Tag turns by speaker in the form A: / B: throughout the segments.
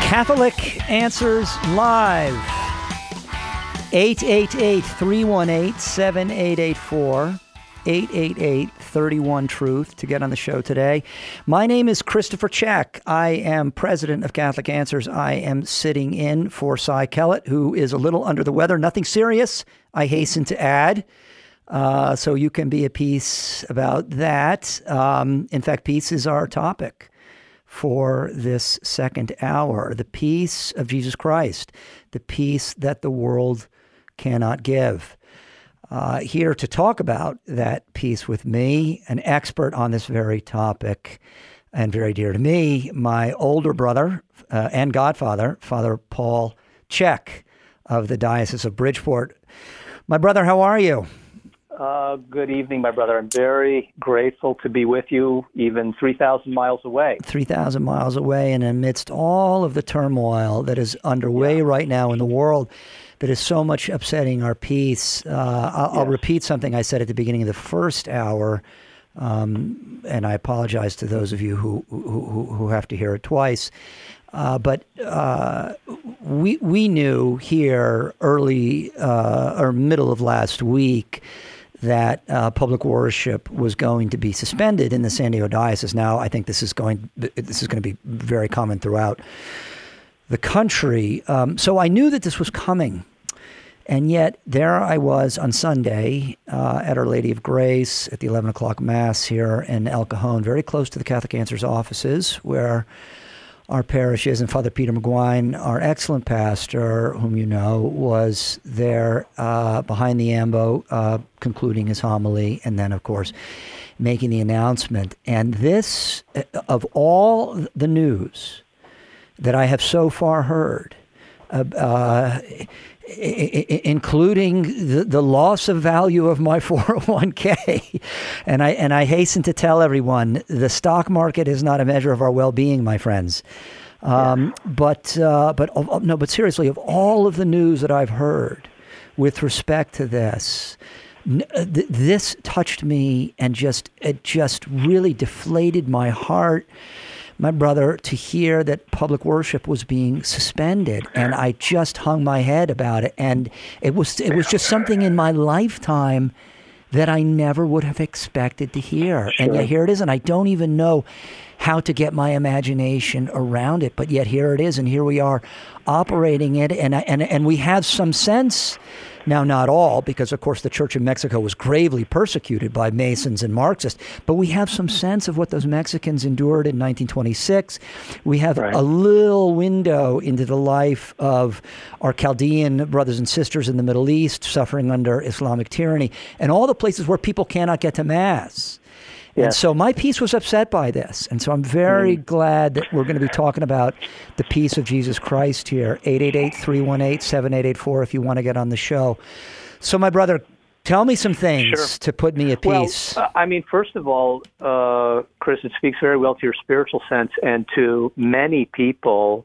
A: Catholic Answers Live. 888-318-7884. 888-31-TRUTH to get on the show today. My name is Christopher Check. I am president of Catholic Answers. I am sitting in for Cy Kellett, who is a little under the weather. Nothing serious, I hasten to add. So you can be at peace about that. In fact, peace is our topic for this second hour. The peace of Jesus Christ, the peace that the world cannot give. Here to talk about that peace with me, an expert on this very topic, and very dear to me, my older brother and godfather, Father Paul Check of the Diocese of Bridgeport. My brother, how are you?
B: Good evening, my brother. I'm very grateful to be with you, even 3,000 miles away.
A: 3,000 miles away, and amidst all of the turmoil that is underway right now in the world, that is so much upsetting our peace. I'll repeat something I said at the beginning of the first hour, and I apologize to those of you who have to hear it twice. But we knew here early or middle of last week that public worship was going to be suspended in the San Diego Diocese. Now, I think this is going to be very common throughout the country. So I knew that this was coming. And yet there I was on Sunday at Our Lady of Grace at the 11 o'clock Mass here in El Cajon, very close to the Catholic Answers offices, where our parish is. And Father Peter McGuine, our excellent pastor, whom you know, was there behind the ambo, concluding his homily, and then, of course, making the announcement. And this, of all the news that I have so far heard, including the loss of value of my 401k. And I hasten to tell everyone, the stock market is not a measure of our well-being, my friends. But seriously, of all of the news that I've heard with respect to this, this touched me, and it just really deflated my heart, my brother, to hear that public worship was being suspended, and I just hung my head about it. And it was just something in my lifetime that I never would have expected to hear. Sure. And yet here it is, and I don't even know how to get my imagination around it. But yet here it is, and here we are operating it, and we have some sense. Now, not all, because, of course, the Church in Mexico was gravely persecuted by Masons and Marxists, but we have some sense of what those Mexicans endured in 1926. We have a little window into the life of our Chaldean brothers and sisters in the Middle East suffering under Islamic tyranny, and all the places where people cannot get to Mass. And so my peace was upset by this. And so I'm very glad that we're going to be talking about the peace of Jesus Christ here. 888-318-7884 if you want to get on the show. So, my brother, tell me some things to put me at peace.
B: Well, first of all, Chris, it speaks very well to your spiritual sense and to many people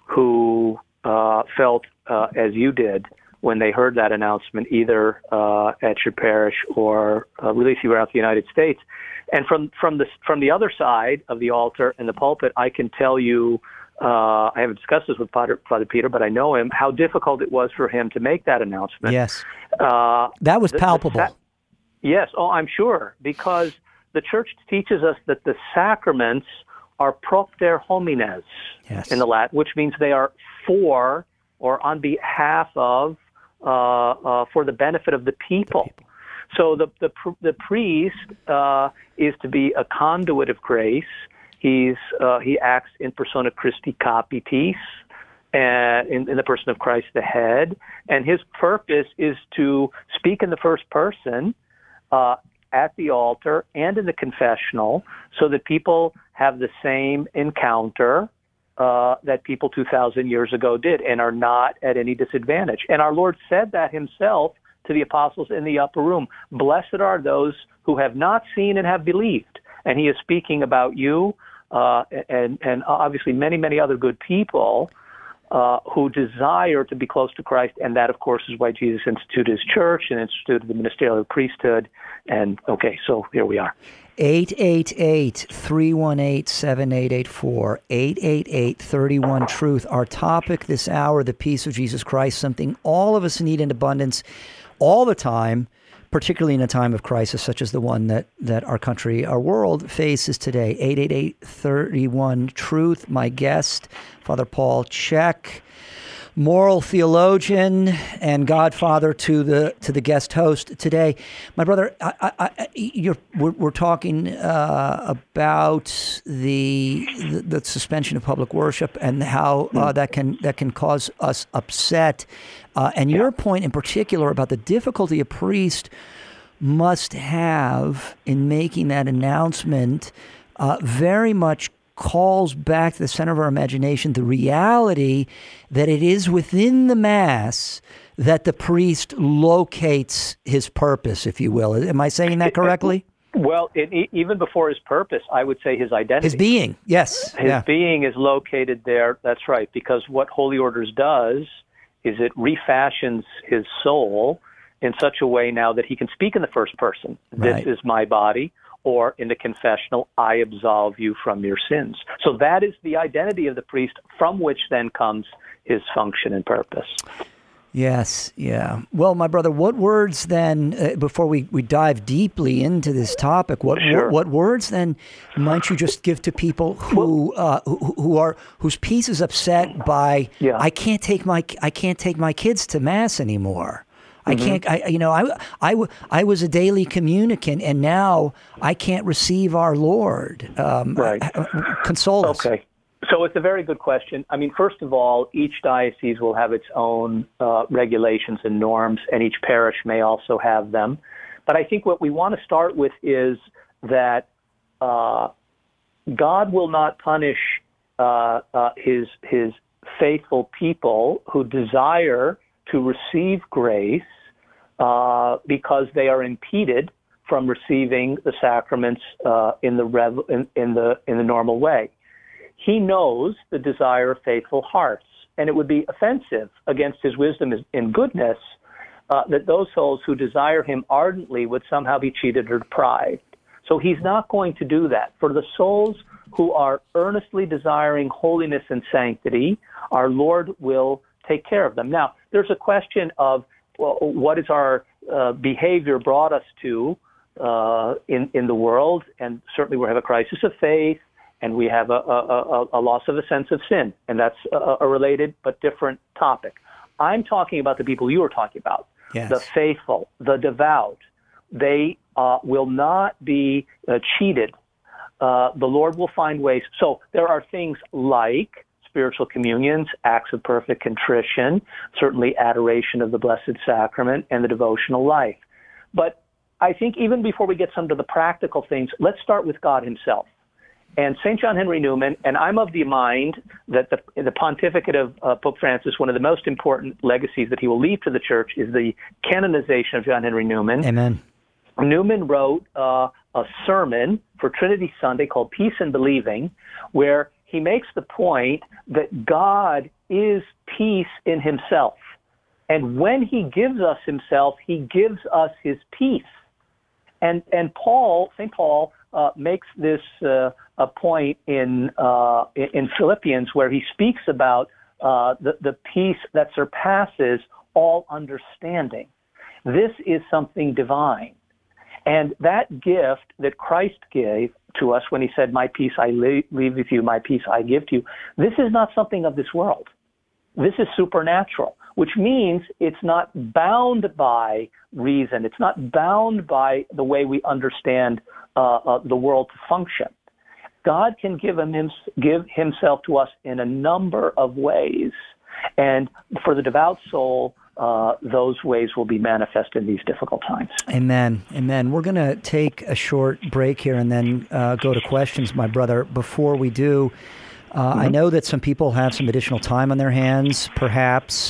B: who felt as you did when they heard that announcement, either at your parish or really throughout the United States. And from the other side of the altar and the pulpit, I can tell you, I haven't discussed this with Father Peter, but I know him, how difficult it was for him to make that announcement.
A: Yes. That was palpable.
B: Yes. Oh, I'm sure, because the Church teaches us that the sacraments are propter homines in the Latin, which means they are for or on behalf of, for the benefit of the people. So the priest is to be a conduit of grace. He acts in persona Christi Capitis, in the person of Christ the head, and his purpose is to speak in the first person at the altar and in the confessional, so that people have the same encounter that people 2,000 years ago did, and are not at any disadvantage. And our Lord said that himself to the apostles in the upper room. Blessed are those who have not seen and have believed. And he is speaking about you and obviously many, many other good people who desire to be close to Christ, and that, of course, is why Jesus instituted his church and instituted the ministerial priesthood. And, okay, so here we are.
A: 888-318-7884, 888-31-TRUTH. Our topic this hour, the peace of Jesus Christ, something all of us need in abundance all the time, particularly in a time of crisis such as the one that our country, our world faces today. 888-31-TRUTH. My guest, Father Paul Chek, moral theologian and godfather to the guest host today. My brother, we're talking about the suspension of public worship and how that can cause us upset. And your point in particular about the difficulty a priest must have in making that announcement very much calls back to the center of our imagination the reality that it is within the Mass that the priest locates his purpose, if you will. Am I saying that correctly?
B: Well, even before his purpose, I would say his identity.
A: His being, yes.
B: His being is located there. That's right, because what Holy Orders does is it refashions his soul in such a way now that he can speak in the first person. Right. This is my body. Or in the confessional, I absolve you from your sins. So that is the identity of the priest, from which then comes his function and purpose.
A: Yes, yeah. Well, my brother, what words then, before we dive deeply into this topic, what words then might you just give to people whose peace is upset by I can't take my kids to Mass anymore. I can't. I was a daily communicant, and now I can't receive our Lord.
B: Right.
A: Console us.
B: Okay. So it's a very good question. I mean, first of all, each diocese will have its own regulations and norms, and each parish may also have them. But I think what we want to start with is that God will not punish his faithful people who desire to receive grace because they are impeded from receiving the sacraments in the normal way. He knows the desire of faithful hearts, and it would be offensive against his wisdom and goodness that those souls who desire him ardently would somehow be cheated or deprived. So he's not going to do that. For the souls who are earnestly desiring holiness and sanctity, our Lord will take care of them. Now, there's a question of what is our behavior brought us to in the world, and certainly we have a crisis of faith, and we have a loss of a sense of sin, and that's a related but different topic. I'm talking about the people you were talking about,
A: yes.
B: The faithful, the devout. They will not be cheated. The Lord will find ways. So there are things like spiritual communions, acts of perfect contrition, certainly adoration of the Blessed Sacrament, and the devotional life. But I think even before we get some of the practical things, let's start with God himself. And St. John Henry Newman, and I'm of the mind that the pontificate of Pope Francis, one of the most important legacies that he will leave to the Church is the canonization of John Henry Newman.
A: Amen.
B: Newman wrote a sermon for Trinity Sunday called Peace and Believing, where he makes the point that God is peace in himself. And when he gives us himself, he gives us his peace. And St. Paul makes this a point in Philippians, where he speaks about the peace that surpasses all understanding. This is something divine. And that gift that Christ gave to us when he said, my peace I leave with you, my peace I give to you, this is not something of this world. This is supernatural, which means it's not bound by reason. It's not bound by the way we understand the world to function. God can give himself to us in a number of ways. And for the devout soul, those ways will be manifest in these difficult times.
A: Amen. Amen. We're going to take a short break here and then go to questions, my brother. Before we do, I know that some people have some additional time on their hands, perhaps,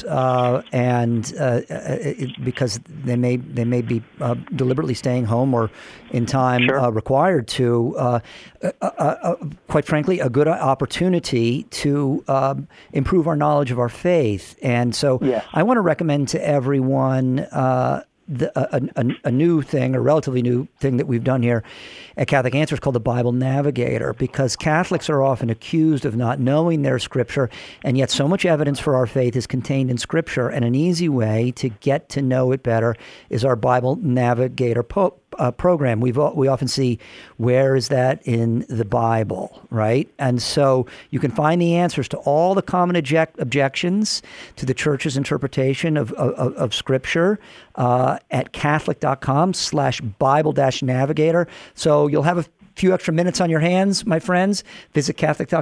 A: because they may be deliberately staying home or in time required to. Quite frankly, a good opportunity to improve our knowledge of our faith, and so I want to recommend to everyone a new thing, a relatively new thing that we've done here at Catholic Answers called the Bible Navigator, because Catholics are often accused of not knowing their Scripture, and yet so much evidence for our faith is contained in Scripture, and an easy way to get to know it better is our Bible Navigator program. We often see, where is that in the Bible, right? And so you can find the answers to all the common objections to the Church's interpretation of Scripture at Catholic.com/Bible-Navigator. So you'll have a few extra minutes on your hands, my friends. Visit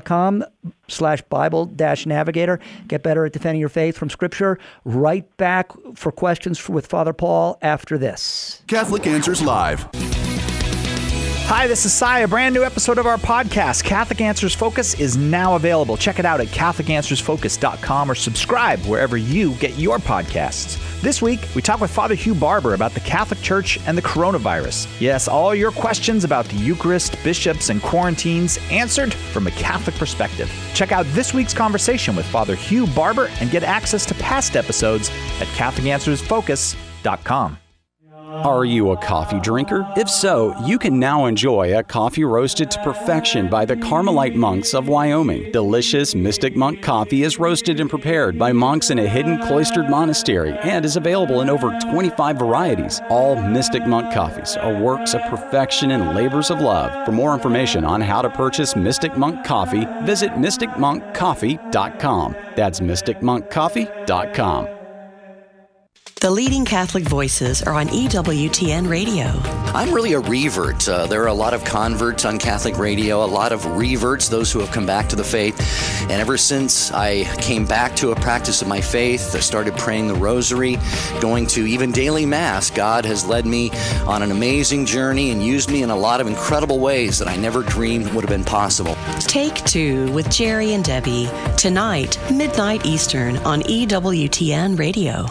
A: Catholic.com/Bible-Navigator. Get better at defending your faith from Scripture. Right back for questions with Father Paul after this.
C: Catholic Answers Live.
D: Hi, this is Sai. A brand new episode of our podcast, Catholic Answers Focus, is now available. Check it out at CatholicAnswersFocus.com or subscribe wherever you get your podcasts. This week, we talk with Father Hugh Barber about the Catholic Church and the coronavirus. Yes, all your questions about the Eucharist, bishops, and quarantines answered from a Catholic perspective. Check out this week's conversation with Father Hugh Barber and get access to past episodes at CatholicAnswersFocus.com.
E: Are you a coffee drinker? If so, you can now enjoy a coffee roasted to perfection by the Carmelite monks of Wyoming. Delicious Mystic Monk coffee is roasted and prepared by monks in a hidden cloistered monastery and is available in over 25 varieties. All Mystic Monk coffees are works of perfection and labors of love. For more information on how to purchase Mystic Monk coffee, visit mysticmonkcoffee.com. That's mysticmonkcoffee.com.
F: The leading Catholic voices are on EWTN Radio.
G: I'm really a revert. There are a lot of converts on Catholic radio, a lot of reverts, those who have come back to the faith. And ever since I came back to a practice of my faith, I started praying the rosary, going to even daily Mass. God has led me on an amazing journey and used me in a lot of incredible ways that I never dreamed would have been possible.
F: Take Two with Jerry and Debbie, tonight, midnight Eastern on EWTN Radio.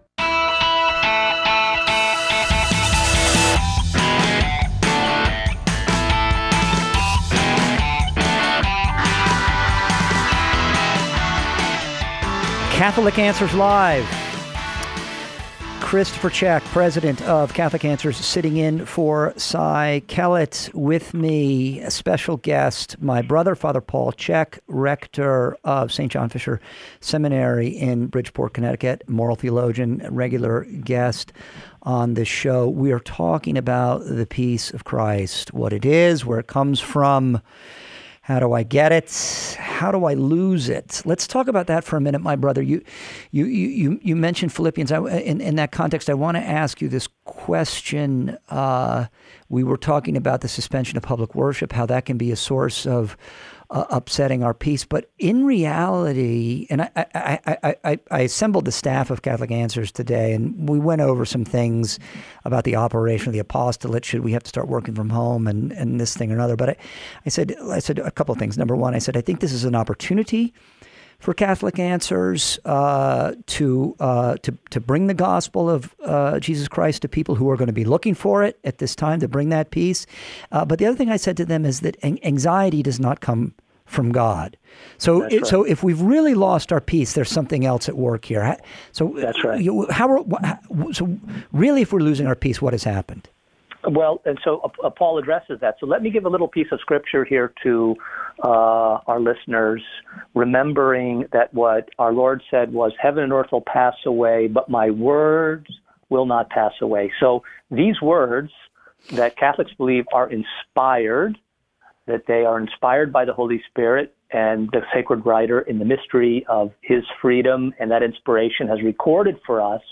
A: Catholic Answers Live. Christopher Check, president of Catholic Answers, sitting in for Cy Kellett. With me, a special guest, my brother, Father Paul Check, rector of St. John Fisher Seminary in Bridgeport, Connecticut, moral theologian, regular guest on the show. We are talking about the peace of Christ, what it is, where it comes from. How do I get it? How do I lose it? Let's talk about that for a minute, my brother. You mentioned Philippians. In that context, I want to ask you this question. We were talking about the suspension of public worship, how that can be a source of upsetting our peace. But in reality, and I assembled the staff of Catholic Answers today, and we went over some things about the operation of the apostolate. Should we have to start working from home and this thing or another? But I said a couple of things. Number one, I said, I think this is an opportunity for Catholic Answers to bring the gospel of Jesus Christ to people who are going to be looking for it at this time, to bring that peace. But the other thing I said to them is that anxiety does not come from God. So so if we've really lost our peace, there's something else at work here. So
B: that's right.
A: So really, if we're losing our peace, what has happened?
B: Well, and so Paul addresses that. So let me give a little piece of scripture here to our listeners, remembering that what our Lord said was, heaven and earth will pass away, but my words will not pass away. So these words that Catholics believe are inspired, that they are inspired by the Holy Spirit and the sacred writer in the mystery of his freedom, and that inspiration has recorded for us,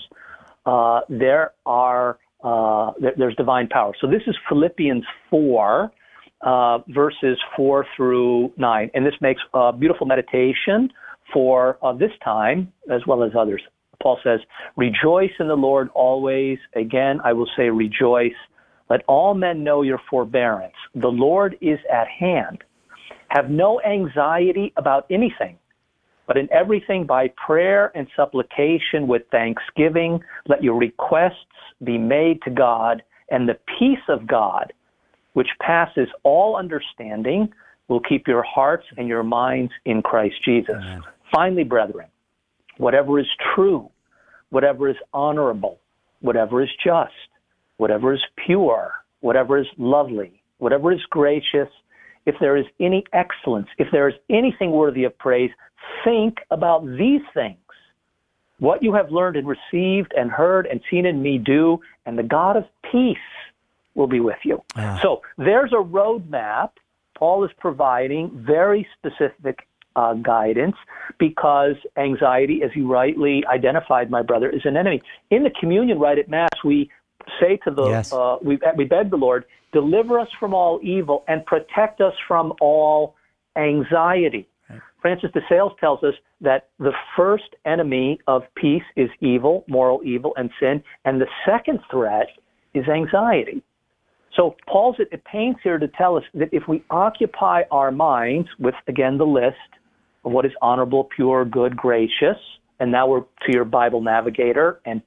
B: there's divine power. So this is Philippians 4, verses 4 through 9. And this makes a beautiful meditation for this time as well as others. Paul says, rejoice in the Lord always. Again, I will say rejoice. Let all men know your forbearance. The Lord is at hand. Have no anxiety about anything, but in everything by prayer and supplication with thanksgiving, let your requests be made to God, and the peace of God, which passes all understanding, will keep your hearts and your minds in Christ Jesus. Amen. Finally, brethren, whatever is true, whatever is honorable, whatever is just, whatever is pure, whatever is lovely, whatever is gracious, if there is any excellence, if there is anything worthy of praise, think about these things. What you have learned and received and heard and seen in me do, and the God of peace will be with you. So there's a roadmap. Paul is providing very specific guidance, because anxiety, as you rightly identified, my brother, is an enemy. In the communion rite at Mass, we say to the, we beg the Lord, deliver us from all evil and protect us from all anxiety. Right. Francis de Sales tells us that the first enemy of peace is evil, moral evil, and sin, and the second threat is anxiety. So Paul's at pains here to tell us that if we occupy our minds with, again, the list of what is honorable, pure, good, gracious, and now we're to your Bible navigator and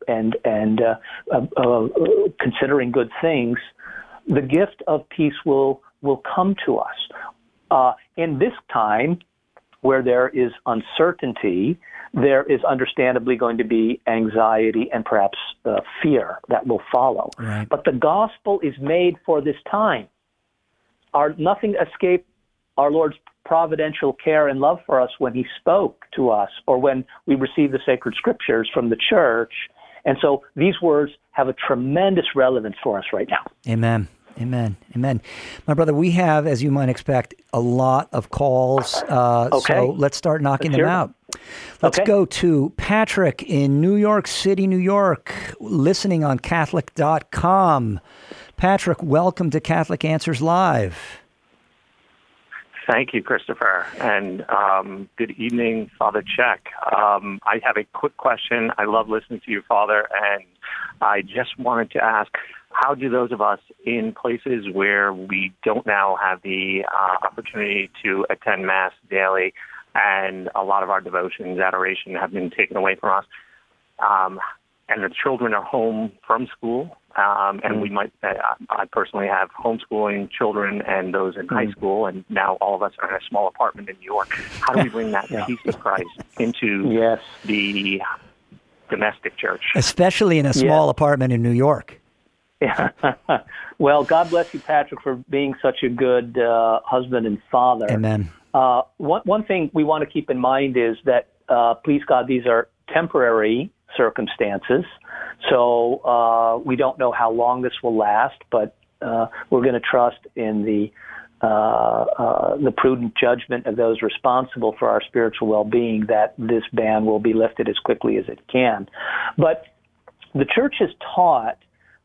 B: considering good things, the gift of peace will come to us. In this time where there is uncertainty, there is understandably going to be anxiety and perhaps fear that will follow. Right. But the gospel is made for this time. Nothing escaped our Lord's providential care and love for us when he spoke to us or when we received the sacred scriptures from the church. And so these words have a tremendous relevance for us right now.
A: Amen. Amen. Amen. My brother, we have, as you might expect, a lot of calls.
B: Okay.
A: So let's start knocking them out. Let's go to Patrick in New York City, New York, listening on Catholic.com. Patrick, welcome to Catholic Answers Live.
C: Thank you, Christopher, and good evening, Father Check. I have a quick question. I love listening to you, Father, and I just wanted to ask, how do those of us in places where we don't now have the opportunity to attend Mass daily, and a lot of our devotions, adoration have been taken away from us, and the children are home from school, and we might, I personally have homeschooling children and those in high school, and now all of us are in a small apartment in New York. How do we bring that peace of Christ into the domestic church?
A: Especially in a small apartment in New York.
B: Yeah. Well, God bless you, Patrick, for being such a good husband and father.
A: Amen.
B: One thing we want to keep in mind is that, please God, these are temporary circumstances. So we don't know how long this will last, but we're going to trust in the prudent judgment of those responsible for our spiritual well-being that this ban will be lifted as quickly as it can. But the Church has taught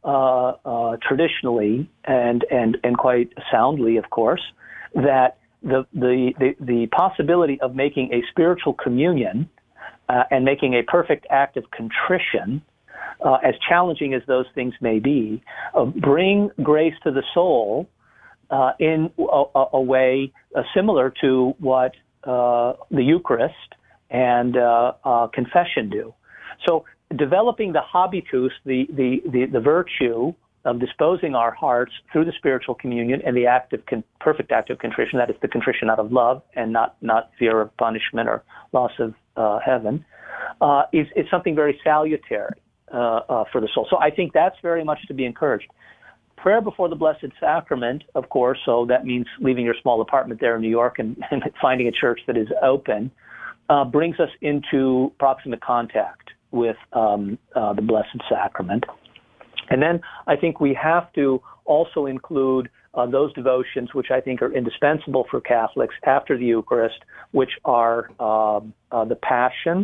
B: traditionally and quite soundly, of course, that the possibility of making a spiritual communion and making a perfect act of contrition, as challenging as those things may be, bring grace to the soul in a way similar to what the Eucharist and confession do. So developing the habitus, the virtue of disposing our hearts through the spiritual communion and the perfect act of contrition, that is the contrition out of love and not fear of punishment or loss of heaven, is something very salutary for the soul. So I think that's very much to be encouraged. Prayer before the Blessed Sacrament, of course, so that means leaving your small apartment there in New York and finding a church that is open, brings us into proximate contact with the Blessed Sacrament. And then I think we have to also include those devotions which I think are indispensable for Catholics after the Eucharist, which are the Passion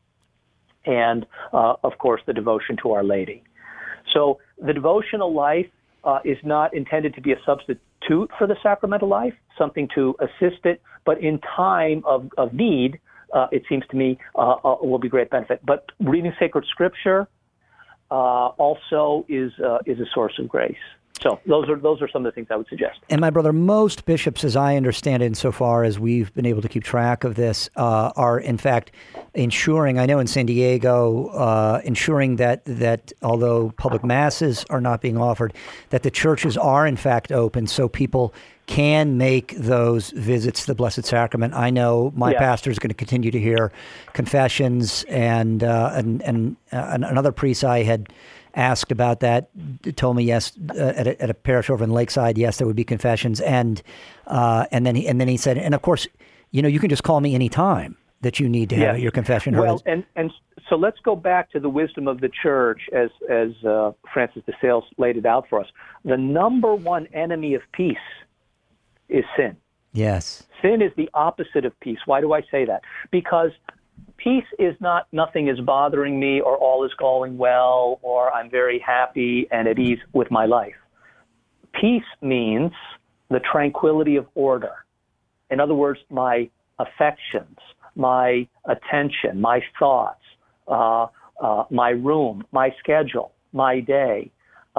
B: and, of course, the devotion to Our Lady. So the devotional life is not intended to be a substitute for the sacramental life, something to assist it, but in time of need, it seems to me, will be great benefit. But reading sacred scripture also is a source of grace. So those are some of the things I would suggest.
A: And my brother, most bishops, as I understand it, insofar as we've been able to keep track of this, are in fact ensuring, I know in San Diego, ensuring that although public masses are not being offered, that the churches are in fact open so people can make those visits to the Blessed Sacrament. I know my pastor is going to continue to hear confessions, and another priest I had asked about that told me yes, at a parish over in Lakeside, yes, there would be confessions, and then he said, and of course, you can just call me anytime that you need to have your confession heard.
B: Well, and so let's go back to the wisdom of the church as Francis de Sales laid it out for us. The number one enemy of peace is sin.
A: Yes.
B: Sin is the opposite of peace. Why do I say that? Because peace is not nothing is bothering me, or all is going well, or I'm very happy and at ease with my life. Peace means the tranquility of order. In other words, my affections, my attention, my thoughts, my room, my schedule, my day,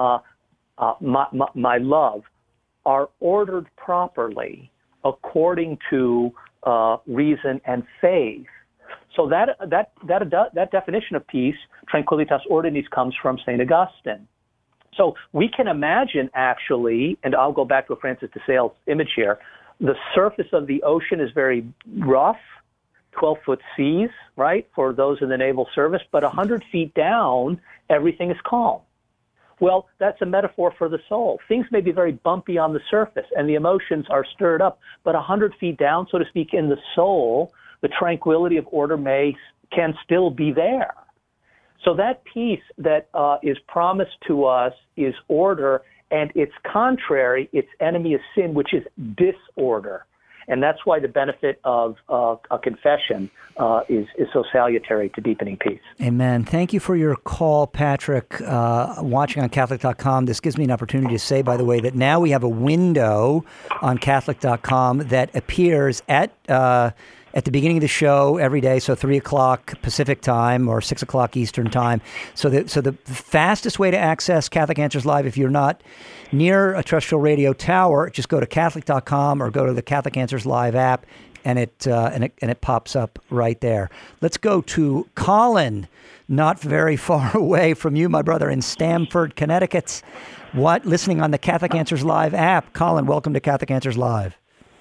B: my love are ordered properly according to reason and faith. So that definition of peace, tranquillitas ordinis, comes from St. Augustine. So we can imagine, actually, and I'll go back to a Francis de Sales image here, the surface of the ocean is very rough, 12-foot seas, right, for those in the naval service, but 100 feet down, everything is calm. Well, that's a metaphor for the soul. Things may be very bumpy on the surface, and the emotions are stirred up, but 100 feet down, so to speak, in the soul, the tranquility of order can still be there. So that peace that is promised to us is order, and its contrary, its enemy is sin, which is disorder. And that's why the benefit of a confession is so salutary to deepening peace.
A: Amen. Thank you for your call, Patrick. Watching on Catholic.com, this gives me an opportunity to say, by the way, that now we have a window on Catholic.com that appears at the beginning of the show every day, so 3 o'clock Pacific time or 6 o'clock Eastern time. So the fastest way to access Catholic Answers Live, if you're not near a terrestrial radio tower, just go to Catholic.com or go to the Catholic Answers Live app, and it pops up right there. Let's go to Colin, not very far away from you, my brother, in Stamford, Connecticut. Listening on the Catholic Answers Live app. Colin, welcome to Catholic Answers Live.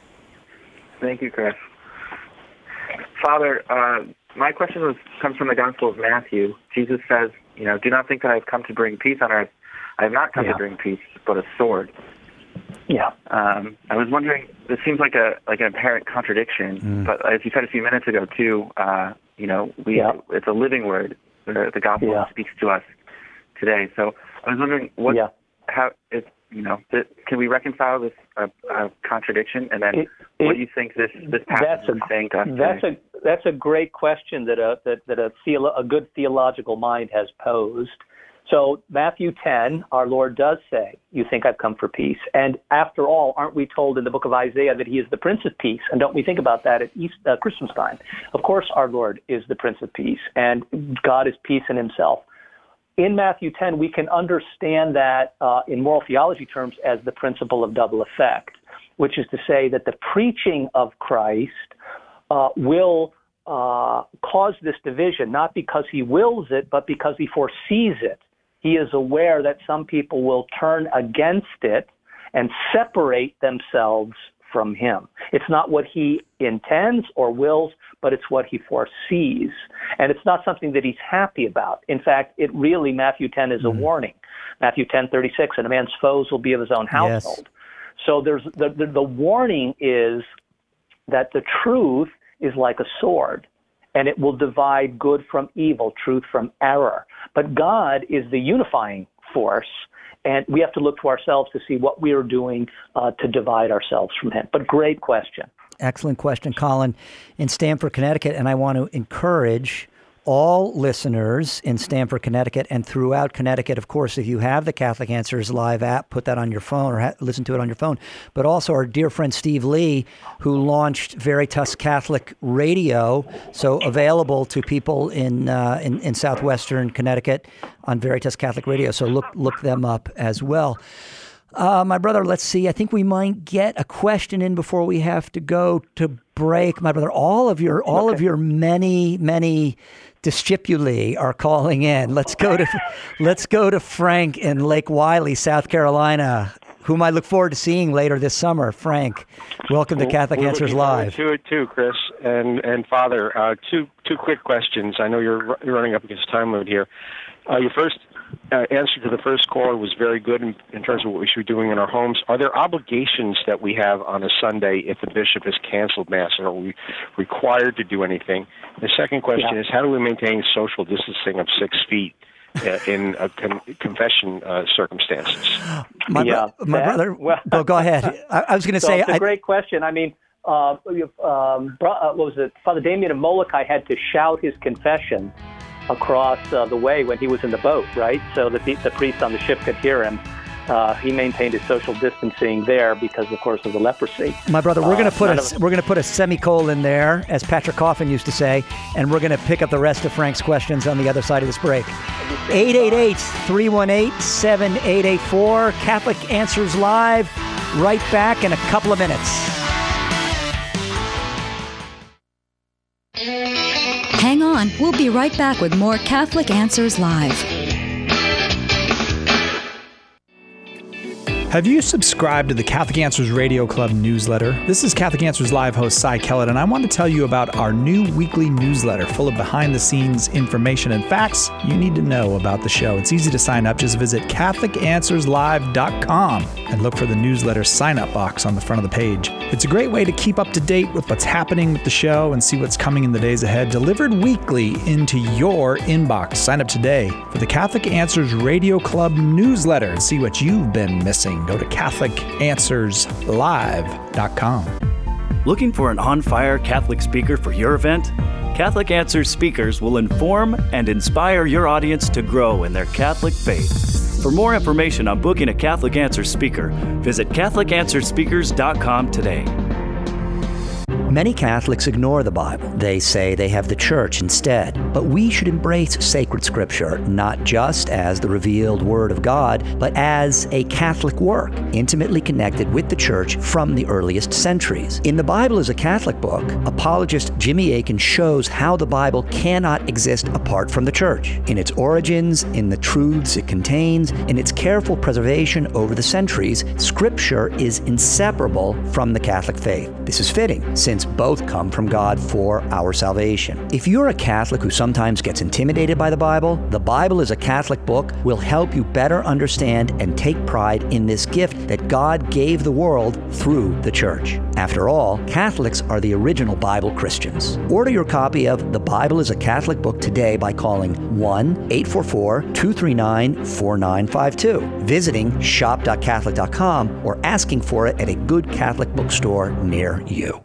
H: Thank you, Chris. Father, my question comes from the Gospel of Matthew. Jesus says, do not think that I have come to bring peace on earth. I have not come to bring peace, but a sword.
B: Yeah.
H: I was wondering, this seems like an apparent contradiction, but as you said a few minutes ago, too, it's a living word. The Gospel speaks to us today. So I was wondering, can we reconcile this contradiction? And then what do you think this passage is saying to us today?
B: That's a great question that a good theological mind has posed. So Matthew 10, our Lord does say, you think I've come for peace. And after all, aren't we told in the book of Isaiah that he is the Prince of Peace? And don't we think about that at Christmas time? Of course, our Lord is the Prince of Peace, and God is peace in himself. In Matthew 10, we can understand that in moral theology terms as the principle of double effect, which is to say that the preaching of Christ will cause this division, not because he wills it, but because he foresees it. He is aware that some people will turn against it and separate themselves from him. It's not what he intends or wills, but it's what he foresees. And it's not something that he's happy about. In fact, Matthew 10 is a warning. Matthew 10:36, and a man's foes will be of his own household. Yes. So there's the warning is that the truth is like a sword, and it will divide good from evil, truth from error. But God is the unifying force, and we have to look to ourselves to see what we are doing to divide ourselves from him. But great question.
A: Excellent question, Colin, in Stamford, Connecticut. And I want to encourage all listeners in Stamford, Connecticut, and throughout Connecticut. Of course, if you have the Catholic Answers Live app, put that on your phone or listen to it on your phone. But also our dear friend Steve Lee, who launched Veritas Catholic Radio, so available to people in southwestern Connecticut on Veritas Catholic Radio. So look them up as well. My brother, let's see. I think we might get a question in before we have to go to break. My brother, all of your many discipuli are calling in. Let's go to Frank in Lake Wylie, South Carolina, whom I look forward to seeing later this summer. Frank, welcome to Catholic Answers Live.
I: To it too, Chris and Father. Two quick questions. I know you're running up against time limit here. Your first answer to the first caller was very good in terms of what we should be doing in our homes. Are there obligations that we have on a Sunday if the bishop has canceled Mass? Are we required to do anything? The second question is, how do we maintain social distancing of 6 feet in confession circumstances?
A: My brother, well, go ahead. I was going to say...
B: It's a great question. I mean, what was it? Father Damien of Molokai had to shout his confession across the way when he was in the boat, right? So that the priest on the ship could hear him. He maintained his social distancing there because, of course, of the leprosy.
A: My brother, we're going to put a semicolon there, as Patrick Coffin used to say, and we're going to pick up the rest of Frank's questions on the other side of this break. 888-318-7884, Catholic Answers Live. Right back in a couple of minutes.
J: Hang on, we'll be right back with more Catholic Answers Live.
D: Have you subscribed to the Catholic Answers Radio Club newsletter? This is Catholic Answers Live host Cy Kellett, and I want to tell you about our new weekly newsletter full of behind-the-scenes information and facts you need to know about the show. It's easy to sign up. Just visit CatholicAnswersLive.com and look for the newsletter sign-up box on the front of the page. It's a great way to keep up to date with what's happening with the show and see what's coming in the days ahead, delivered weekly into your inbox. Sign up today for the Catholic Answers Radio Club newsletter and see what you've been missing. Go to CatholicAnswersLive.com.
K: Looking for an on-fire Catholic speaker for your event? Catholic Answers speakers will inform and inspire your audience to grow in their Catholic faith. For more information on booking a Catholic Answers speaker, visit CatholicAnswersSpeakers.com today.
A: Many Catholics ignore the Bible. They say they have the Church instead. But we should embrace sacred Scripture, not just as the revealed Word of God, but as a Catholic work, intimately connected with the Church from the earliest centuries. In The Bible as a Catholic Book, apologist Jimmy Akin shows how the Bible cannot exist apart from the Church, in its origins, in the truths it contains, in its careful preservation over the centuries. Scripture is inseparable from the Catholic faith. This is fitting, since both come from God for our salvation. If you're a Catholic who sometimes gets intimidated by the Bible as a Catholic book will help you better understand and take pride in this gift that God gave the world through the Church. After all, Catholics are the original Bible Christians. Order your copy of The Bible as a Catholic Book today by calling 1-844-239-4952, visiting shop.catholic.com, or asking for it at a good Catholic bookstore near you.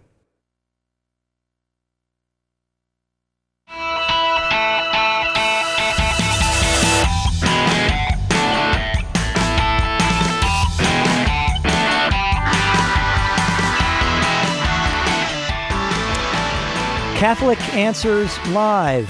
A: Catholic Answers Live,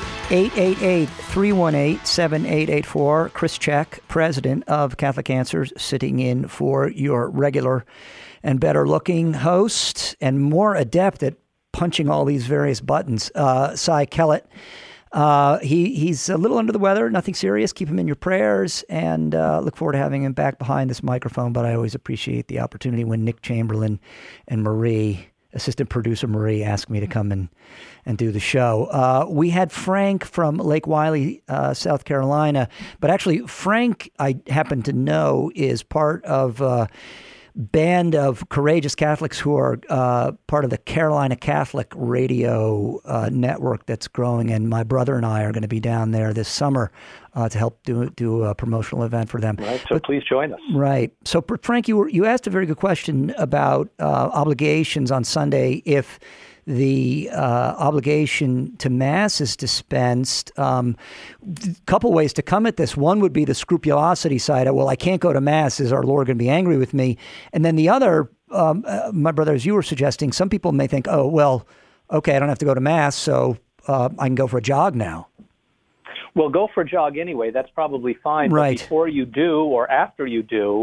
A: 888-318-7884. Chris Check, president of Catholic Answers, sitting in for your regular and better-looking host and more adept at punching all these various buttons, Cy Kellett. He's a little under the weather, nothing serious. Keep him in your prayers, and look forward to having him back behind this microphone. But I always appreciate the opportunity when Nick Chamberlain and Marie, assistant producer Marie, asked me to come and do the show. We had Frank from Lake Wylie, South Carolina. But actually, Frank, I happen to know, is part of a band of courageous Catholics who are part of the Carolina Catholic radio network that's growing. And my brother and I are going to be down there this summer to help do a promotional event for them.
B: Right, so please join us.
A: Right. So, Frank, you asked a very good question about obligations on Sunday if the obligation to Mass is dispensed. Couple ways to come at this. One would be the scrupulosity side of, well, I can't go to Mass. Is our Lord going to be angry with me? And then the other, my brother, as you were suggesting, some people may think, oh, well, okay, I don't have to go to Mass, so I can go for a jog now.
B: Well, go for a jog anyway. That's probably fine.
A: Right.
B: But before you do or after you do,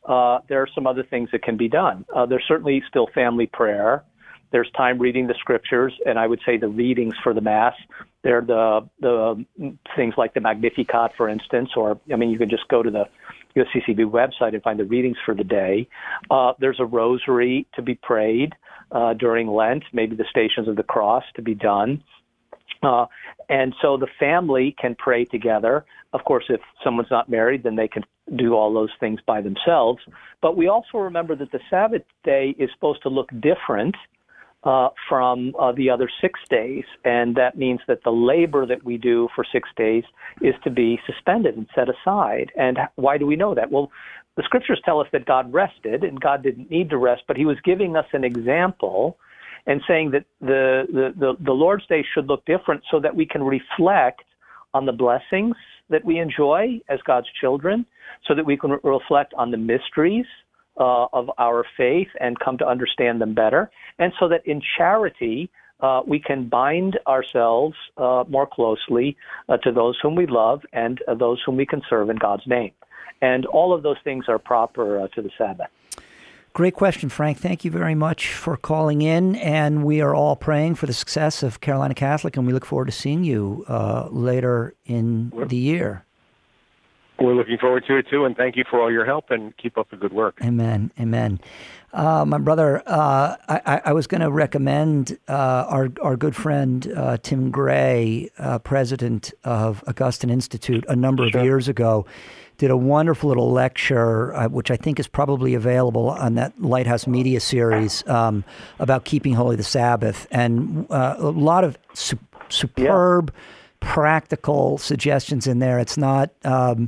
B: there are some other things that can be done. There's certainly still family prayer. There's time reading the scriptures, and I would say the readings for the Mass. They're the things like the Magnificat, for instance, or, you can just go to the USCCB website and find the readings for the day. There's a rosary to be prayed during Lent, maybe the Stations of the Cross to be done. And so the family can pray together. Of course, if someone's not married, then they can do all those things by themselves. But we also remember that the Sabbath day is supposed to look different from the other 6 days. And that means that the labor that we do for 6 days is to be suspended and set aside. And why do we know that? Well, the scriptures tell us that God rested, and God didn't need to rest, but he was giving us an example and saying that the Lord's Day should look different so that we can reflect on the blessings that we enjoy as God's children, so that we can reflect on the mysteries of our faith and come to understand them better, and so that in charity we can bind ourselves more closely to those whom we love and those whom we can serve in God's name. And all of those things are proper to the Sabbath.
A: Great question, Frank. Thank you very much for calling in, and we are all praying for the success of Carolina Catholic, and we look forward to seeing you later in the year.
I: We're looking forward to it, too, and thank you for all your help, and keep up the good work.
A: Amen. Amen. My brother, I was going to recommend our good friend Tim Gray, president of Augustine Institute, a number of years ago, did a wonderful little lecture, which I think is probably available on that Lighthouse Media series, about keeping holy the Sabbath, and a lot of superb, practical suggestions in there. It's not, some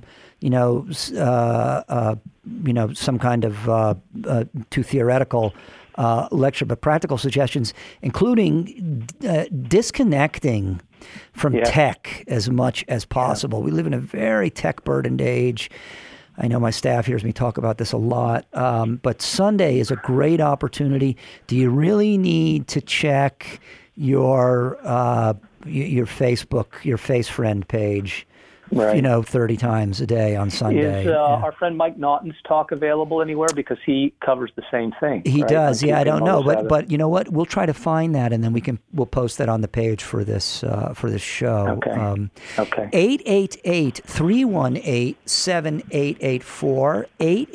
A: kind of too theoretical lecture, but practical suggestions, including disconnecting from tech as much as possible. We live in a very tech-burdened age. I know my staff hears me talk about this a lot, but Sunday is a great opportunity. Do you really need to check your Facebook, your Face Friend page, 30 times a day on Sunday?
B: Is our friend Mike Naughton's talk available anywhere? Because he covers the same thing.
A: He does. Yeah, I don't know, but you know what? We'll try to find that, and then we'll post that on the page for this show.
B: Okay.
A: 888-318-7884,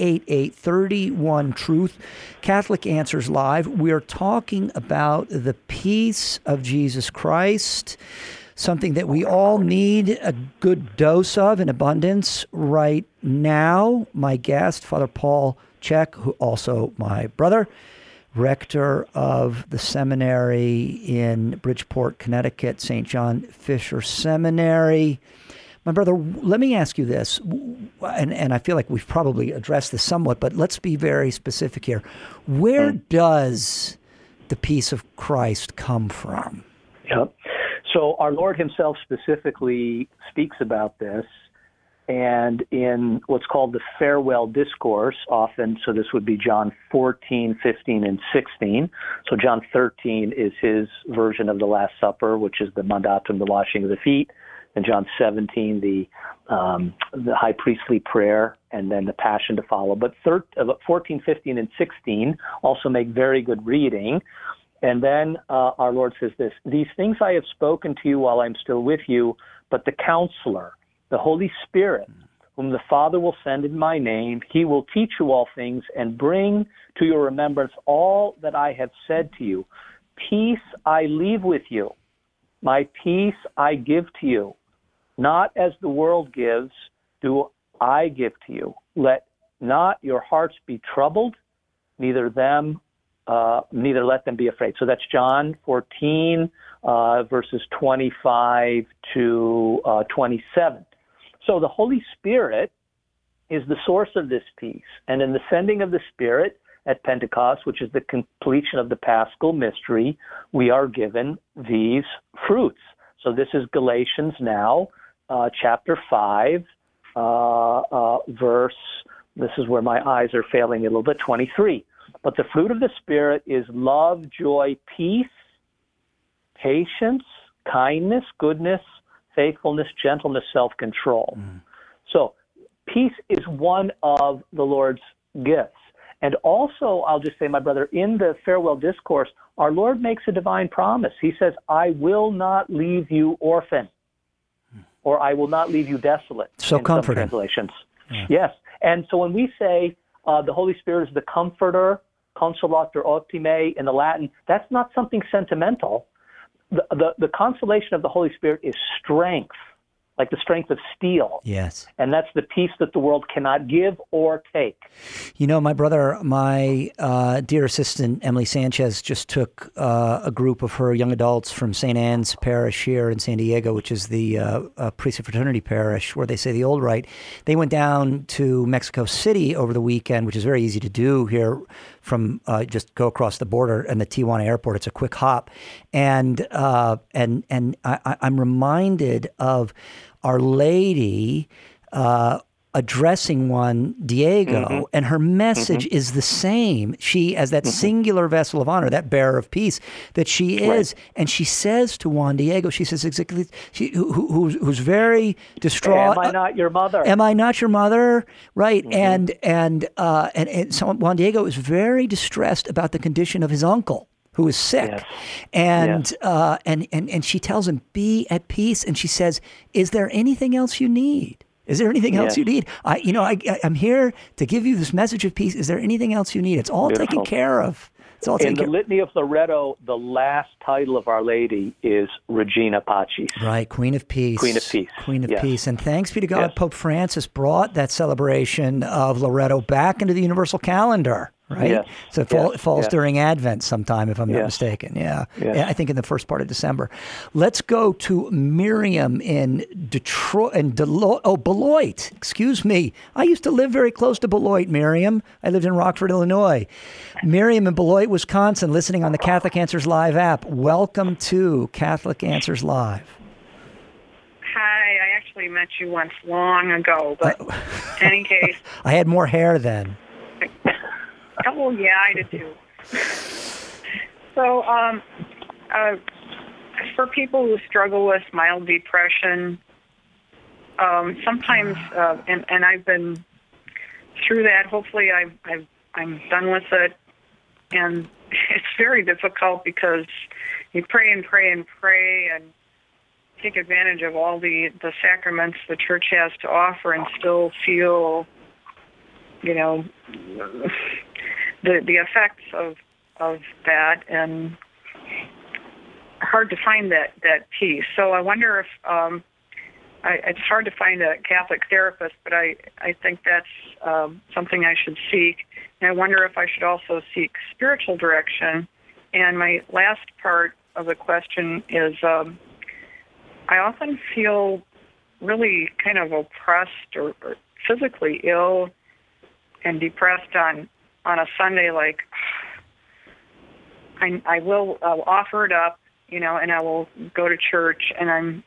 A: 888-31-TRUTH, Catholic Answers Live. We're talking about the peace of Jesus Christ, something that we all need a good dose of in abundance right now. My guest, Father Paul Chek, who also my brother, rector of the seminary in Bridgeport, Connecticut, St. John Fisher Seminary. My brother, let me ask you this, and I feel like we've probably addressed this somewhat, but let's be very specific here. Where does the peace of Christ come from?
B: Yep. So our Lord himself specifically speaks about this, and in what's called the farewell discourse, often, so this would be John 14, 15, and 16. So John 13 is his version of the Last Supper, which is the mandatum, the washing of the feet, and John 17, the high priestly prayer, and then the Passion to follow. But 14, 15, and 16 also make very good reading. And then our Lord says this: "These things I have spoken to you while I'm still with you, but the Counselor, the Holy Spirit, whom the Father will send in my name, he will teach you all things and bring to your remembrance all that I have said to you. Peace I leave with you. My peace I give to you. Not as the world gives, do I give to you. Let not your hearts be troubled, neither let them be afraid." So that's John 14, verses 25 to 27. So the Holy Spirit is the source of this peace. And in the sending of the Spirit at Pentecost, which is the completion of the Paschal mystery, we are given these fruits. So this is Galatians now, chapter 5, verse, this is where my eyes are failing a little bit, 23. "But the fruit of the Spirit is love, joy, peace, patience, kindness, goodness, faithfulness, gentleness, self-control." So peace is one of the Lord's gifts. And also, I'll just say, my brother, in the farewell discourse, our Lord makes a divine promise. He says, I will not leave you orphan, or I will not leave you desolate.
A: So
B: in
A: comforting.
B: Some translations.
A: Yeah.
B: Yes. And so when we say the Holy Spirit is the comforter, consolator optime in the Latin, that's not something sentimental. The consolation of the Holy Spirit is strength, like the strength of steel.
A: Yes.
B: And that's the peace that the world cannot give or take.
A: You know, my brother, my dear assistant, Emily Sanchez, just took a group of her young adults from St. Anne's Parish here in San Diego, which is the Priesthood Fraternity Parish, where they say the old rite. They went down to Mexico City over the weekend, which is very easy to do here from just go across the border and the Tijuana airport. It's a quick hop. And I'm reminded of Our Lady addressing one, Diego, and her message is the same. She, as that singular vessel of honor, that bearer of peace that she is, and she says to Juan Diego, she says exactly, who's very distraught.
B: Am I not your mother?
A: Am I not your mother? Right, and so Juan Diego is very distressed about the condition of his uncle, who is sick, and she tells him, "Be at peace." And she says, "Is there anything else you need? Is there anything else you need? I'm here to give you this message of peace. Is there anything else you need? It's all taken care of. It's all taken care of."
B: In the Litany of Loreto, the last title of Our Lady is Regina Pacis.
A: Right, Queen of Peace.
B: Queen of Peace.
A: Queen of Peace. And thanks be to God, Pope Francis brought that celebration of Loreto back into the universal calendar. Right?
B: Yes.
A: So it falls during Advent sometime, if I'm not mistaken. Yeah. I think in the first part of December. Let's go to Miriam in Beloit. Excuse me. I used to live very close to Beloit, Miriam. I lived in Rockford, Illinois. Miriam in Beloit, Wisconsin, listening on the Catholic Answers Live app. Welcome to Catholic Answers Live.
L: Hi, I actually met you once long ago, but in any case.
A: I had more hair then.
L: Oh, yeah, I did too. So, for people who struggle with mild depression, sometimes, and I've been through that. Hopefully, I'm done with it, and it's very difficult because you pray and pray and pray and take advantage of all the sacraments the Church has to offer, and still feel, the effects of that, and hard to find that peace. So I wonder if it's hard to find a Catholic therapist, but I think that's something I should seek. And I wonder if I should also seek spiritual direction. And my last part of the question is I often feel really kind of oppressed or physically ill and depressed on a Sunday, like I'll offer it up, and I will go to church, and I'm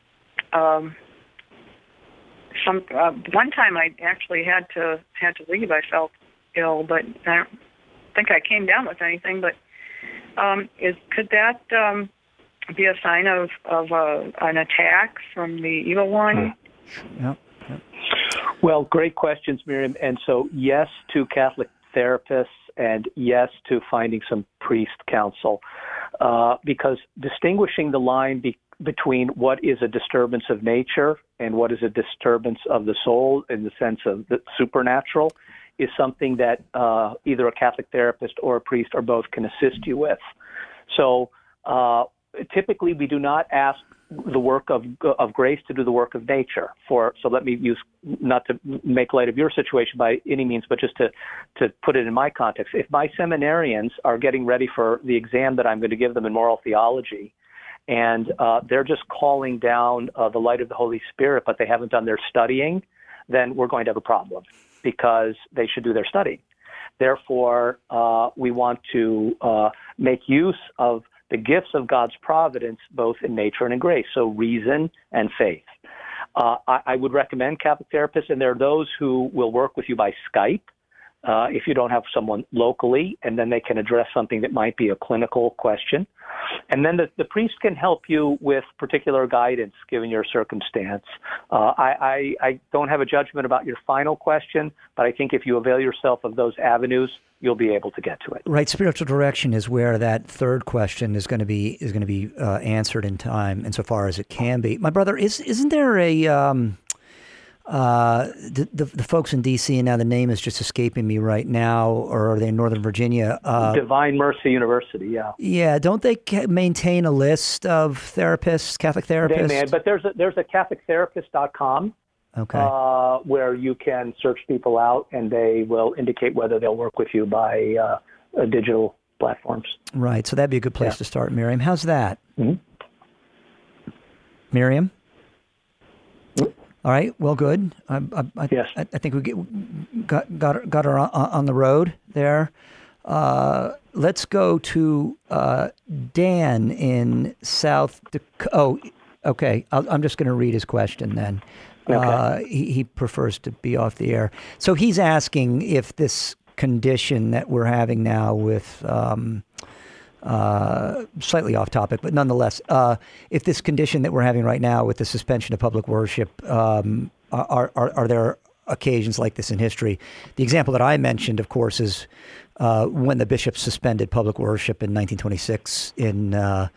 L: one time I actually had to leave. I felt ill, but I don't think I came down with anything. But could that be a sign of an attack from the evil one?
A: Yep.
B: Well, great questions, Miriam. And so, yes to Catholic therapists, and yes to finding some priest counsel, because distinguishing the line between what is a disturbance of nature and what is a disturbance of the soul in the sense of the supernatural is something that either a Catholic therapist or a priest or both can assist you with. So typically we do not ask the work of grace to do the work of nature. So let me use, not to make light of your situation by any means, but just to put it in my context. If my seminarians are getting ready for the exam that I'm going to give them in moral theology, and they're just calling down the light of the Holy Spirit, but they haven't done their studying, then we're going to have a problem, because they should do their studying. Therefore, we want to make use of the gifts of God's providence, both in nature and in grace, so reason and faith. I would recommend Catholic therapists, and there are those who will work with you by Skype, if you don't have someone locally, and then they can address something that might be a clinical question. And then the priest can help you with particular guidance given your circumstance. I don't have a judgment about your final question, but I think if you avail yourself of those avenues, you'll be able to get to it.
A: Right. Spiritual direction is where that third question is going to be answered in time, insofar as it can be. My brother, isn't there a the folks in D.C., and now the name is just escaping me right now, or are they in Northern Virginia?
B: Divine Mercy University, yeah. Yeah,
A: don't they maintain a list of therapists, Catholic therapists?
B: They may, but there's a CatholicTherapist.com.
A: Okay.
B: Where you can search people out, and they will indicate whether they'll work with you by digital platforms.
A: Right. So that'd be a good place to start, Miriam. How's that?
B: Mm-hmm.
A: Miriam? All right. Well, good.
B: Yes.
A: I think we got her on the road there. Let's go to Dan in South Dakota. Oh, okay. I'm just going to read his question then.
B: Okay.
A: He prefers to be off the air. So he's asking if this condition that we're having now with slightly off topic, but nonetheless, if this condition that we're having right now with the suspension of public worship, are there occasions like this in history? The example that I mentioned, of course, is when the bishops suspended public worship in 1926 in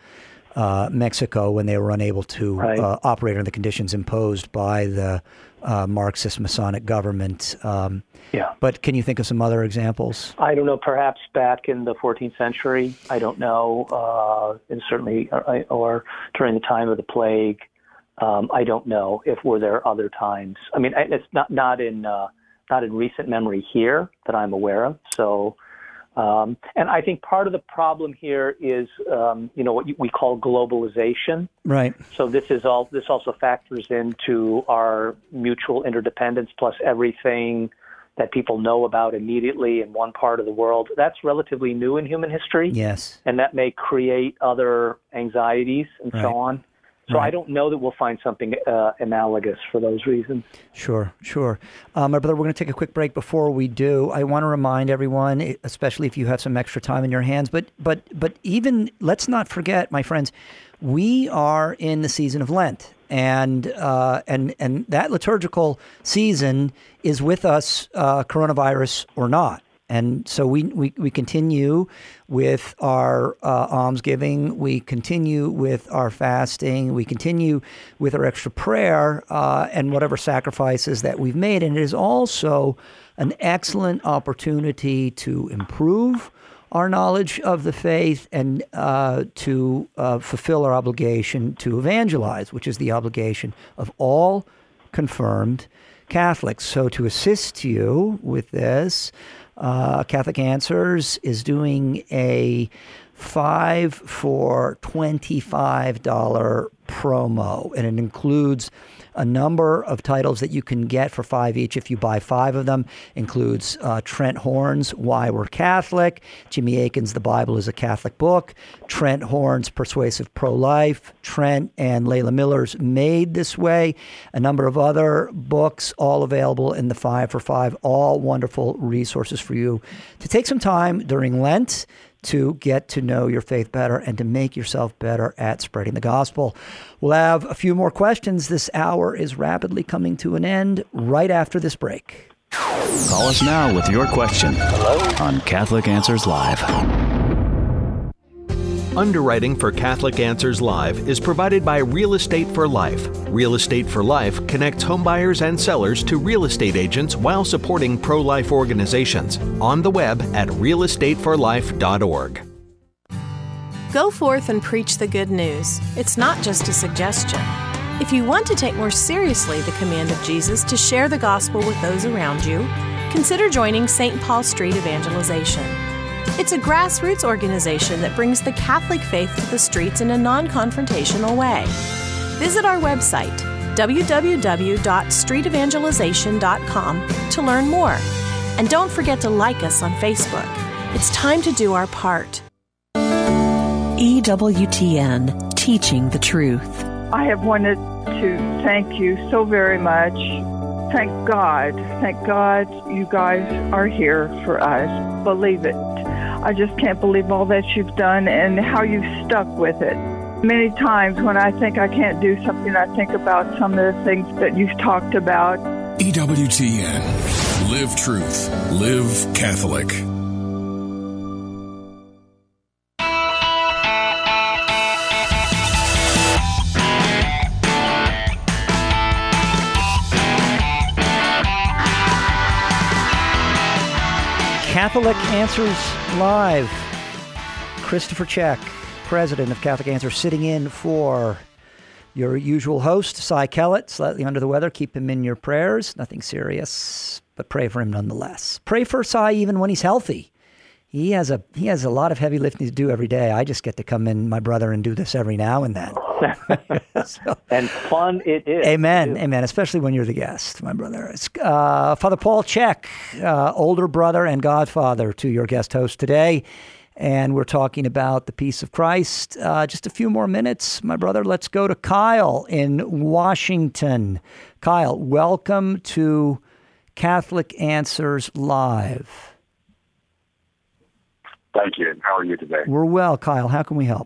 A: Mexico, when they were unable to operate under the conditions imposed by the Marxist Masonic government. But can you think of some other examples?
B: I don't know, perhaps back in the 14th century. I don't know, and certainly, or during the time of the plague. I don't know if were there other times. I mean, it's not in recent memory here that I'm aware of. So, and I think part of the problem here is, what we call globalization.
A: Right.
B: So this also factors into our mutual interdependence, plus everything that people know about immediately in one part of the world. That's relatively new in human history.
A: Yes.
B: And that may create other anxieties and so on. So I don't know that we'll find something analogous for those reasons.
A: Sure. My brother, we're going to take a quick break. Before we do, I want to remind everyone, especially if you have some extra time in your hands, but even let's not forget, my friends, we are in the season of Lent, and that liturgical season is with us, coronavirus or not. And so we continue with our almsgiving, we continue with our fasting, we continue with our extra prayer and whatever sacrifices that we've made. And it is also an excellent opportunity to improve our knowledge of the faith and to fulfill our obligation to evangelize, which is the obligation of all confirmed Catholics. So to assist you with this, Catholic Answers is doing a 5 for $25 promo, and it includes a number of titles that you can get for $5 each if you buy 5 of them. Includes Trent Horn's Why We're Catholic, Jimmy Akin's The Bible is a Catholic Book, Trent Horn's Persuasive Pro-Life, Trent and Layla Miller's Made This Way, a number of other books, all available in the 5 for $5, all wonderful resources for you to take some time during Lent to get to know your faith better and to make yourself better at spreading the gospel. We'll have a few more questions. This hour is rapidly coming to an end right after this break.
K: Call us now with your question on Catholic Answers Live.
M: Underwriting for Catholic Answers Live is provided by Real Estate for Life. Real Estate for Life connects homebuyers and sellers to real estate agents while supporting pro-life organizations. On the web at realestateforlife.org.
N: Go forth and preach the good news. It's not just a suggestion. If you want to take more seriously the command of Jesus to share the gospel with those around you, consider joining St. Paul Street Evangelization. It's a grassroots organization that brings the Catholic faith to the streets in a non-confrontational way. Visit our website, www.streetevangelization.com, to learn more. And don't forget to like us on Facebook. It's time to do our part.
F: EWTN, teaching the truth.
O: I have wanted to thank you so very much Thank God you guys are here for us. Believe it. I just can't believe all that you've done and how you've stuck with it. Many times when I think I can't do something, I think about some of the things that you've talked about.
P: EWTN. Live truth. Live Catholic.
A: Catholic Answers Live. Christopher Check, president of Catholic Answers, sitting in for your usual host, Cy Kellett, slightly under the weather. Keep him in your prayers. Nothing serious, but pray for him nonetheless. Pray for Cy even when he's healthy. He has a lot of heavy lifting to do every day. I just get to come in, my brother, and do this every now and then.
B: And fun it is.
A: Amen. Amen. Especially when you're the guest, my brother. Father Paul Check, older brother and godfather to your guest host today. And we're talking about the peace of Christ. Just a few more minutes, my brother. Let's go to Kyle in Washington. Kyle, welcome to Catholic Answers Live.
Q: Thank you. How are you today?
A: We're well, Kyle. How can we help?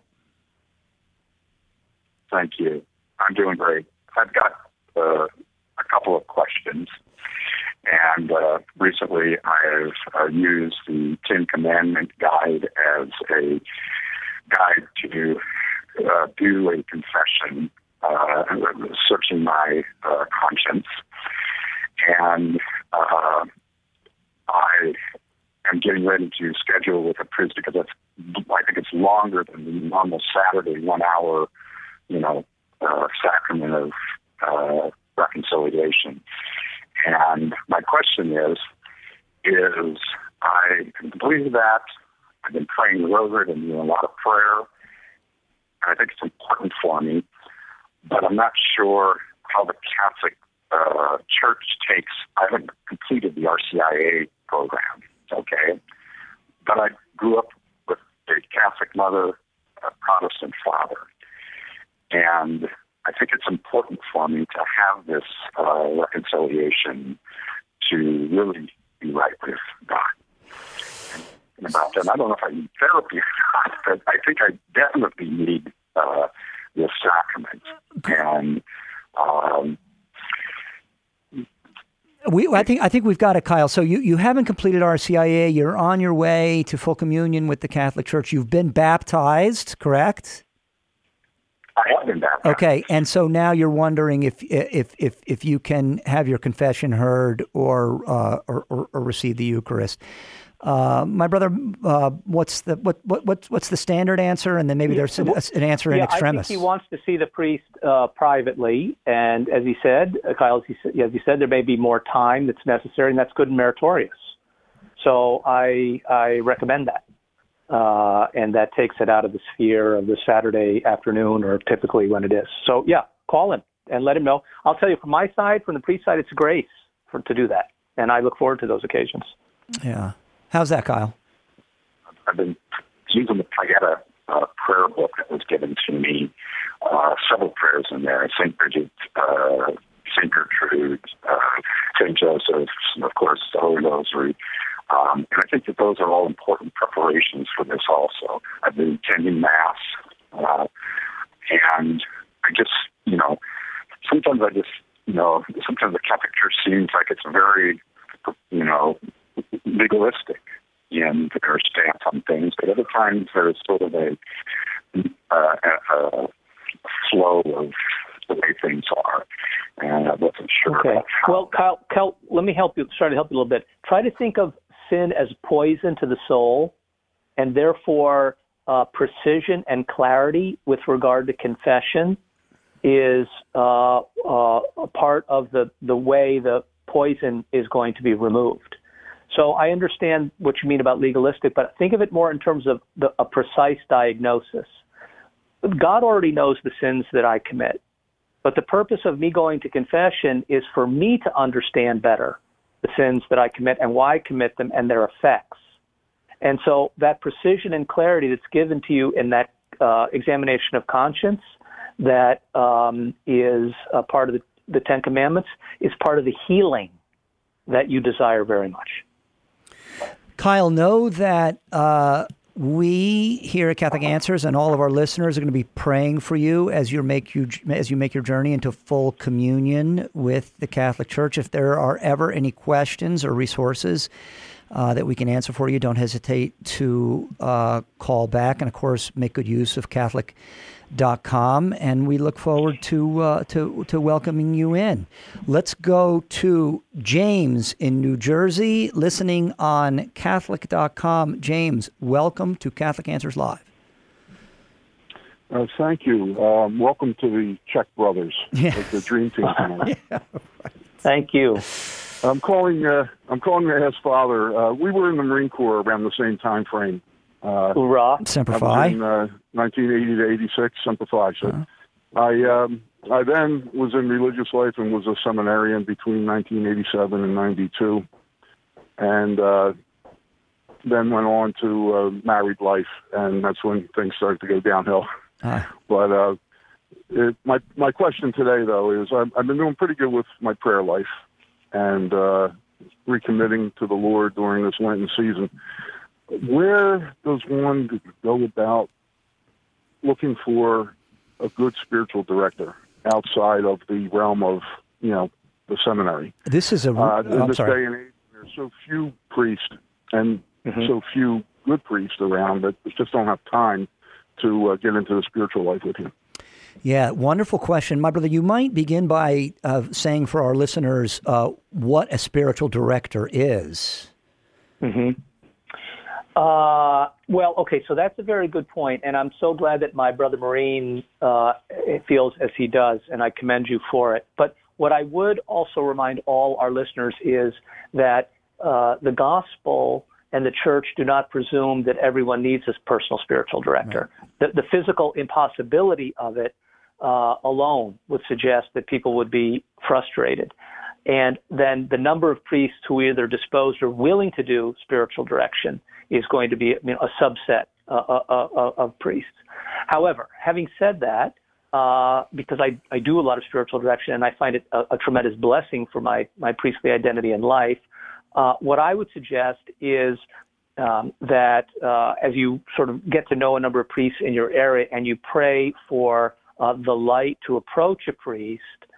Q: Thank you. I'm doing great. I've got a couple of questions. And recently I've used the Ten Commandment Guide as a guide to do a confession, searching my conscience. And I am getting ready to schedule with a priest because I think it's longer than the normal Saturday 1 hour, sacrament of reconciliation. And my question is I believe that I've been praying the rosary and doing a lot of prayer, and I think it's important for me, but I'm not sure how the Catholic Church takes. I haven't completed the RCIA program, okay? But I grew up with a Catholic mother, a Protestant father, and I think it's important for me to have this reconciliation to really be right with God. And about that, I don't know if I need therapy or not, but I think I definitely need this sacrament. And
A: I think we've got it, Kyle. So you haven't completed RCIA. You're on your way to full communion with the Catholic Church. You've been baptized, correct?
Q: I have been baptized.
A: Okay, and so now you're wondering if you can have your confession heard or receive the Eucharist. My brother, what's the standard answer, and then maybe there's an answer in extremis.
B: I think he wants to see the priest privately, and as he said, Kyle, as he said, there may be more time that's necessary, and that's good and meritorious. So I recommend that. And that takes it out of the sphere of the Saturday afternoon or typically when it is. So, yeah, call him and let him know. I'll tell you from my side, from the priest side, it's a grace to do that. And I look forward to those occasions.
A: Yeah. How's that, Kyle?
Q: I've been using I had a prayer book that was given to me, several prayers in there, St. Bridget, St. Gertrude, St. Joseph, and of course, the Holy Rosary. And I think that those are all important preparations for this also. I've been attending Mass, and I just, sometimes sometimes the Catholic Church seems like it's very, legalistic in their stance on things, but other times there's sort of a flow of the way things are, and I wasn't sure.
B: Okay. Well, Kyle, let me try to help you a little bit. Try to think of sin as poison to the soul, and therefore precision and clarity with regard to confession is a part of the way the poison is going to be removed. So I understand what you mean about legalistic, but think of it more in terms of a precise diagnosis. God already knows the sins that I commit, but the purpose of me going to confession is for me to understand better the sins that I commit and why I commit them and their effects. And so that precision and clarity that's given to you in that examination of conscience that is a part of the Ten Commandments is part of the healing that you desire very much.
A: Kyle, know that we here at Catholic Answers and all of our listeners are going to be praying for you as you make your journey into full communion with the Catholic Church. If there are ever any questions or resources that we can answer for you, don't hesitate to call back. And, of course, make good use of Catholic.com. And we look forward to welcoming you in. Let's go to James in New Jersey, listening on Catholic.com. James, welcome to Catholic Answers Live.
R: Thank you. Welcome to the Czech brothers, like the dream team.
B: Yeah, right. Thank you.
R: I'm calling to ask Father. We were in the Marine Corps around the same time frame.
B: Hoorah!
A: Semper Fi.
R: In 1980 to 86, Semper Fi. So I then was in religious life and was a seminarian between 1987 and 92, and then went on to married life, and that's when things started to go downhill. But my question today, though, is I've been doing pretty good with my prayer life and recommitting to the Lord during this Lenten season. Where does one go about looking for a good spiritual director outside of the realm of, the seminary?
A: This is
R: in this day and age, there's so few priests and so few good priests around that just don't have time to get into the spiritual life with you.
A: Yeah, wonderful question. My brother, you might begin by saying for our listeners what a spiritual director is.
B: Well, okay, so that's a very good point, and I'm so glad that my brother Marine feels as he does, and I commend you for it. But what I would also remind all our listeners is that the gospel and the church do not presume that everyone needs a personal spiritual director. Right. The physical impossibility of it alone would suggest that people would be frustrated. And then the number of priests who are either disposed or willing to do spiritual direction is going to be a subset of priests. However, having said that, because I do a lot of spiritual direction and I find it a tremendous blessing for my priestly identity and life, what I would suggest is that as you sort of get to know a number of priests in your area and you pray for the light to approach a priest,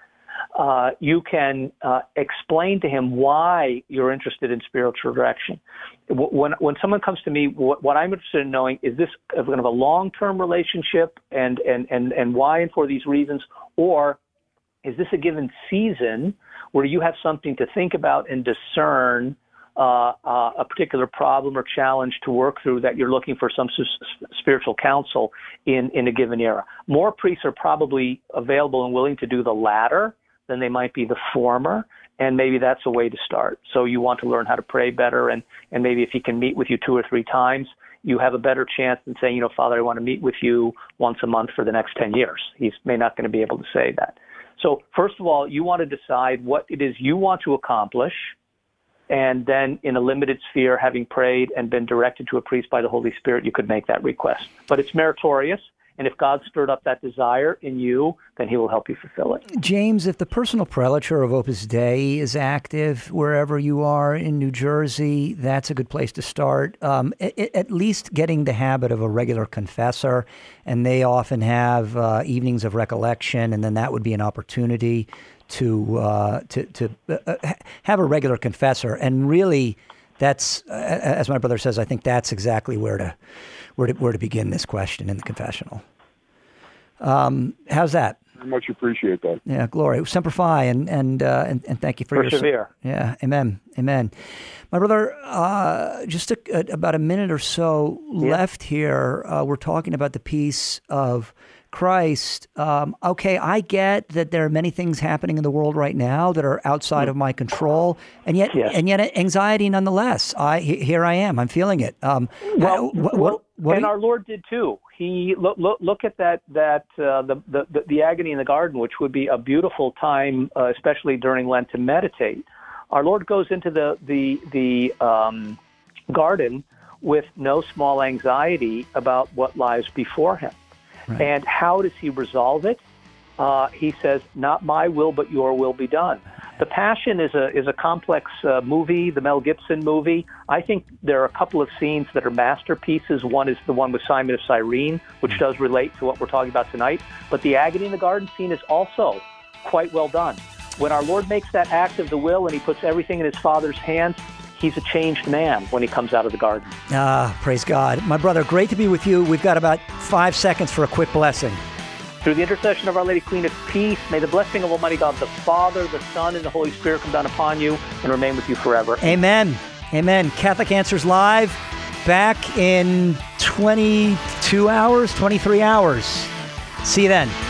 B: you can explain to him why you're interested in spiritual direction. When someone comes to me, what I'm interested in knowing is this kind of a long-term relationship and why and for these reasons, or is this a given season where you have something to think about and discern a particular problem or challenge to work through that you're looking for some spiritual counsel in a given era. More priests are probably available and willing to do the latter than they might be the former, and maybe that's a way to start. So you want to learn how to pray better, and maybe if he can meet with you 2 or 3 times, you have a better chance than saying, Father, I want to meet with you once a month for the next 10 years. He's may not going to be able to say that. So first of all, you want to decide what it is you want to accomplish, and then in a limited sphere, having prayed and been directed to a priest by the Holy Spirit, you could make that request. But it's meritorious, and if God stirred up that desire in you, then he will help you fulfill it.
A: James, if the personal prelature of Opus Dei is active wherever you are in New Jersey, that's a good place to start. At least getting the habit of a regular confessor, and they often have evenings of recollection, and then that would be an opportunity to have a regular confessor. And really, that's, as my brother says, I think that's exactly where to begin this question in the confessional. How's that?
R: Very much appreciate that.
A: Yeah, glory. Semper Fi, and thank you for
B: persevere.
A: Yeah, amen. My brother, just about a minute or so left here. We're talking about the peace of Christ. Okay, I get that there are many things happening in the world right now that are outside of my control, and yet anxiety nonetheless. Here I am. I'm feeling it.
B: And our Lord did too. He look at the agony in the garden, which would be a beautiful time, especially during Lent, to meditate. Our Lord goes into the garden with no small anxiety about what lies before him. Right. And how does he resolve it? he says, "Not my will, but your will be done." The Passion is a complex movie, the Mel Gibson movie. I think there are a couple of scenes that are masterpieces. One is the one with Simon of Cyrene, which does relate to what we're talking about tonight. But the agony in the garden scene is also quite well done. When our Lord makes that act of the will and he puts everything in his Father's hands, he's a changed man when he comes out of the garden.
A: Praise God. My brother, great to be with you. We've got about 5 seconds for a quick blessing.
B: Through the intercession of Our Lady, Queen of Peace, may the blessing of Almighty God, the Father, the Son, and the Holy Spirit come down upon you and remain with you forever.
A: Amen. Amen. Catholic Answers Live, back in 22 hours, 23 hours. See you then.